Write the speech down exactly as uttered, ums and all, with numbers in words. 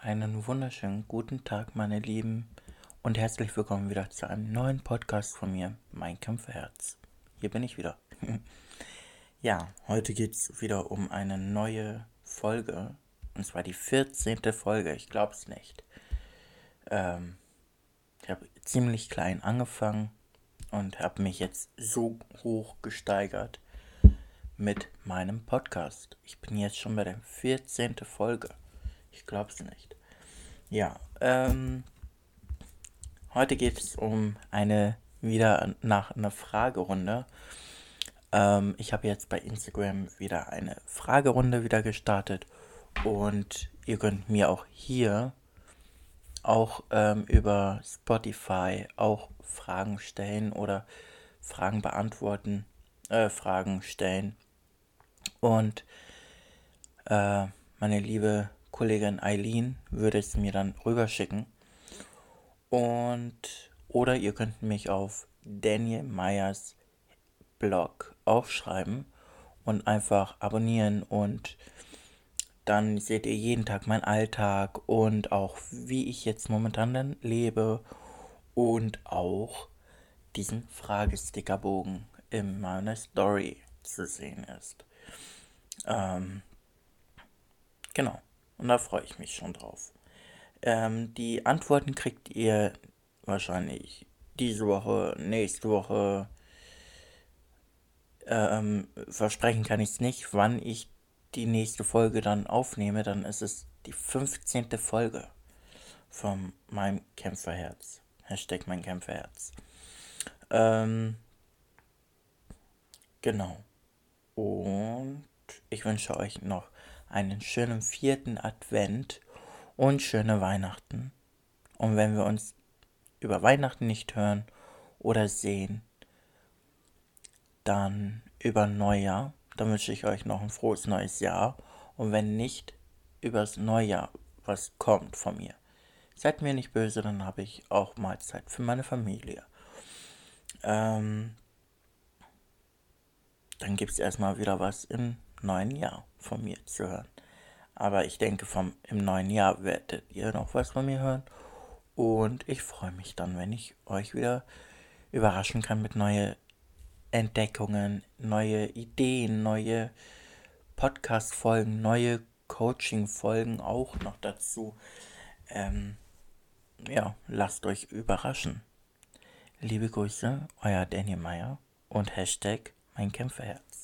Einen wunderschönen guten Tag, meine Lieben, und herzlich willkommen wieder zu einem neuen Podcast von mir, Mein Kämpferherz. Hier bin ich wieder. Ja, heute geht es wieder um eine neue Folge, und zwar die vierzehnte Folge, ich glaube es nicht. Ähm, ich habe ziemlich klein angefangen und habe mich jetzt so hoch gesteigert mit meinem Podcast. Ich bin jetzt schon bei der vierzehnten Folge. Ich glaube es nicht. Ja, ähm, heute geht es um eine, wieder nach einer Fragerunde. Ähm, ich habe jetzt bei Instagram wieder eine Fragerunde wieder gestartet und ihr könnt mir auch hier, auch ähm, über Spotify, auch Fragen stellen oder Fragen beantworten, äh, Fragen stellen. Und äh, meine liebe Kollegin Eileen würde es mir dann rüberschicken. Und oder ihr könnt mich auf Daniel Meyers Blog aufschreiben und einfach abonnieren, und dann seht ihr jeden Tag meinen Alltag und auch wie ich jetzt momentan dann lebe und auch diesen Fragestickerbogen in meiner Story zu sehen ist. Ähm, genau. Und da freue ich mich schon drauf. Ähm, die Antworten kriegt ihr wahrscheinlich diese Woche, nächste Woche. Ähm, versprechen kann ich es nicht, wann ich die nächste Folge dann aufnehme. Dann ist es die fünfzehnte Folge von meinem Kämpferherz. Hashtag mein Kämpferherz. Ähm, genau. Und ich wünsche euch noch einen schönen vierten Advent und schöne Weihnachten. Und wenn wir uns über Weihnachten nicht hören oder sehen, dann über Neujahr. Dann wünsche ich euch noch ein frohes neues Jahr. Und wenn nicht, übers Neujahr, was kommt von mir. Seid mir nicht böse, dann habe ich auch mal Zeit für meine Familie. Ähm, dann gibt es erstmal wieder was im neuen Jahr von mir zu hören. Aber ich denke, vom, im neuen Jahr werdet ihr noch was von mir hören. Und ich freue mich dann, wenn ich euch wieder überraschen kann mit neuen Entdeckungen, neue Ideen, neue Podcast-Folgen, neue Coaching-Folgen auch noch dazu. Ähm, ja, lasst euch überraschen. Liebe Grüße, euer Daniel Meyer und Hashtag mein Kämpferherz.